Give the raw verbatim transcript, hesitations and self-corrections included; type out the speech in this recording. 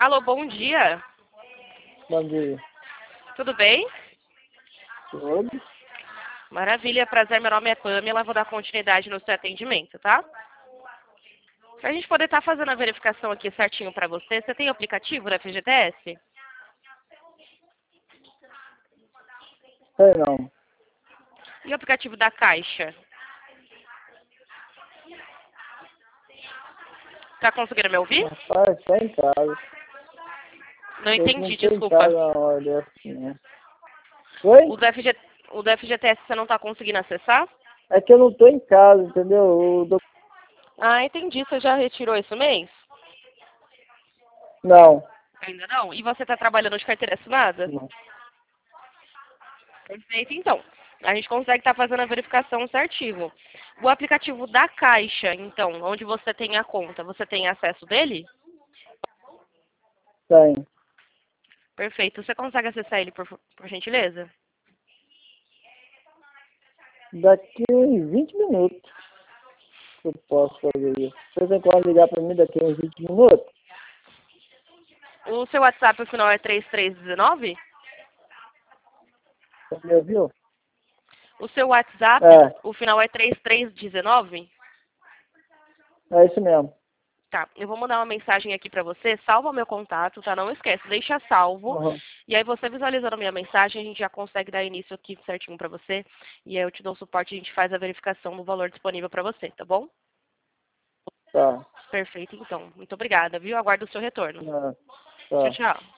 Alô, bom dia. Bom dia. Tudo bem? Tudo? Maravilha, prazer, meu nome é Pamela, vou dar continuidade no seu atendimento, tá? Pra gente poder estar fazendo a verificação aqui certinho pra você, você tem o aplicativo da F G T S? Sei não. E o aplicativo da Caixa? Tá conseguindo me ouvir? Rapaz, tá em casa. Não Eu não entendi, tô em desculpa. casa na hora dessa, né? Oi? O do, F G, o do F G T S você não tá conseguindo acessar? É que eu não tô em casa, entendeu? O doc... Ah, entendi. Você já retirou esse mês? Não. Ainda não? E você tá trabalhando de carteira assinada? Não. Perfeito, então. A gente consegue estar fazendo a verificação certinho. O aplicativo da Caixa, então, onde você tem a conta, você tem acesso dele? Tem. Perfeito. Você consegue acessar ele, por, por gentileza? Daqui uns vinte minutos eu posso fazer isso. Você tem como ligar pra mim daqui uns vinte minutos? O seu WhatsApp, o final é três três um nove? Você me ouviu? O seu WhatsApp, É, o final é três três um nove? é isso mesmo. Tá, eu vou mandar uma mensagem aqui pra você, salva meu contato, tá? Não esquece, deixa salvo. Uhum. E aí você visualizando a minha mensagem, a gente já consegue dar início aqui certinho pra você. E aí eu te dou suporte, a gente faz a verificação do valor disponível pra você, tá bom? Tá. Perfeito, então. Muito obrigada, viu? Aguardo o seu retorno. Tá. Tchau, Tá. tchau.